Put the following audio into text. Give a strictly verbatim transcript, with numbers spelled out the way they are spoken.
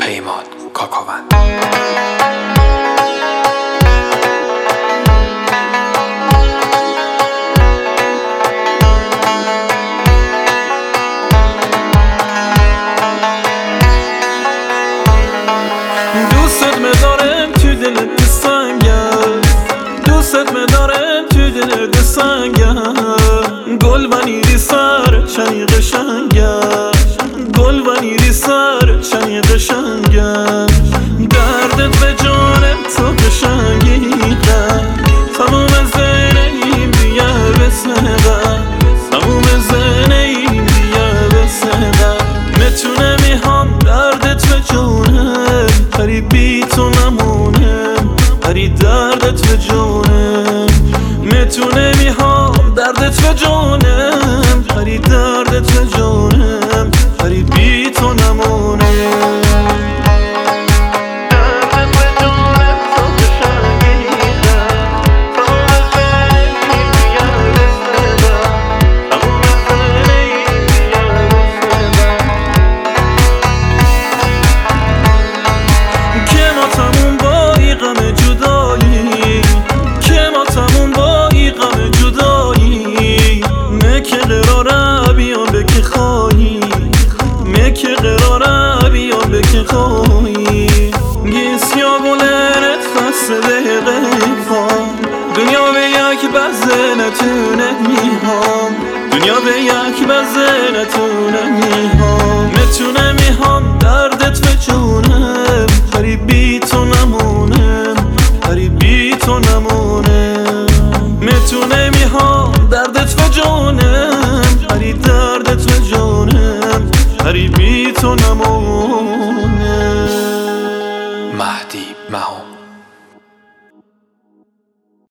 پیمان کاکاوند. دوست می‌دارم تو دلت سنگم، دوست می‌دارم تو دلت سنگم. گل و نیری سر چنی قشنگم، گل و نیری سر چنی قشنگم. دردت به جانم تو قشنگیقم، تموم زنیم بیار بسنقم، تموم زنیم بیار بسنقم. میتونه میهم دردت به جانم، پری بی تو نمونم، پری دردت به جانم. میتونه میهم دردت به جانم، پری دردت به جانم، پری بی تو نمونم. که قراره بیام به که خواهی گیسیا بولنت فصل دقیقه فام. دنیا به یک بزه نتونه میهام، دنیا به یک بزه نتونه میهام. میتونه میهام دردت به جونم، پری بی تو نمونم، پری بی تو نمونم. میتونه میهام دردت به جونم، پری دردت به جونم، پری بی تو نمونه. مهدی مهان.